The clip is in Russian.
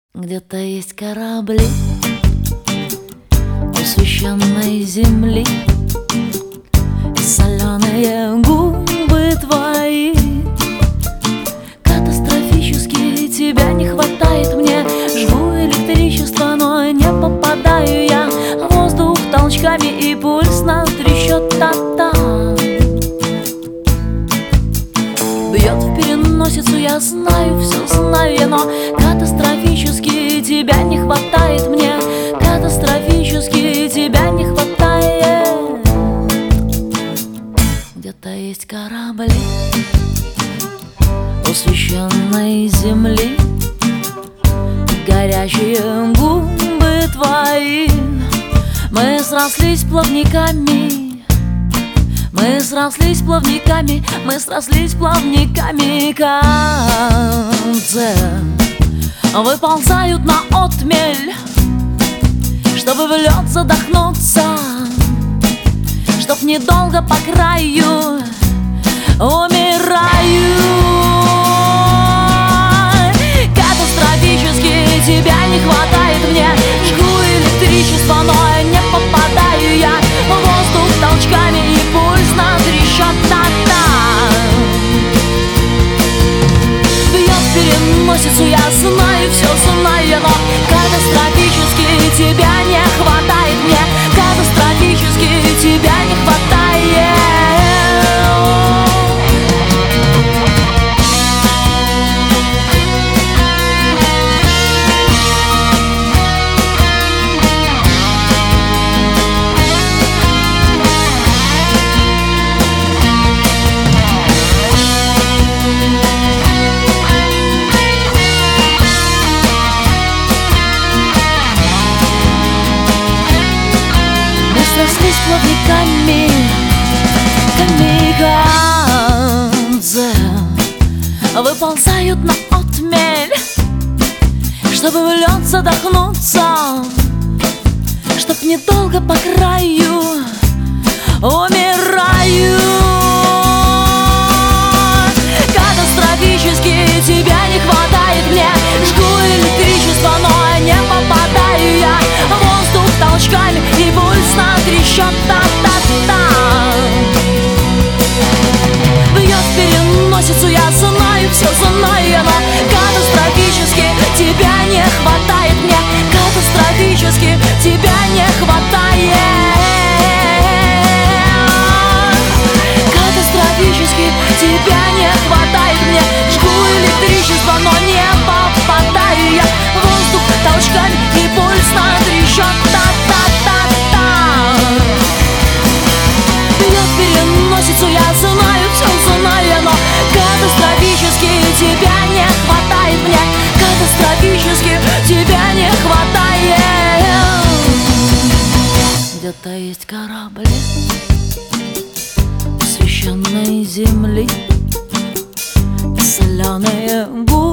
Где-то есть корабли у священной земли, и соленые губы твои. Катастрофически тебя не хватает мне. Жгу электричество, но не попадаю я. Воздух толчками и пульс на трещот та-та. Бьет в переносицу, я знаю, все знаю я, но катастрофически тебя не хватает мне. Катастрофически тебя не хватает. Где-то есть корабли у священной земли, горячие губы твои. Мы срослись плавниками, мы срослись плавниками, мы срослись плавниками. Концы выползают на отмель, чтобы в лед задохнуться, чтоб недолго по краю умираю. Катастрофически тебя не хватает мне. Жгу электричество, но не попадаю я. Воздух толчками и пульс на трещот та-та. Бьет в переносицу, я знаю, все знаю я, но катастрофически тебя не хватает мне. Катастрофически тебя не хватает. Срослись плавниками, камикадзе выползают на отмель, чтобы в лед задохнуться, чтоб недолго по краю умираю. Катастрофически тебя не хватает мне. Жгу электричество, но не попадаю я. Воздух толчками и пульс на трещот та-та-та. Бьет в переносицу, я знаю, все знаю я, но катастрофически тебя не хватает мне. Катастрофически тебя не хватает. Катастрофически тебя не хватает мне. Жгу электричество, но не попадаю я. Воздух толчками и пульс на трещот та-та-та-та. Бьет в переносицу, я знаю, все знаю я, но катастрофически тебя не хватает мне. Катастрофически тебя не хватает. Где-то есть корабли священной земли, соленые губы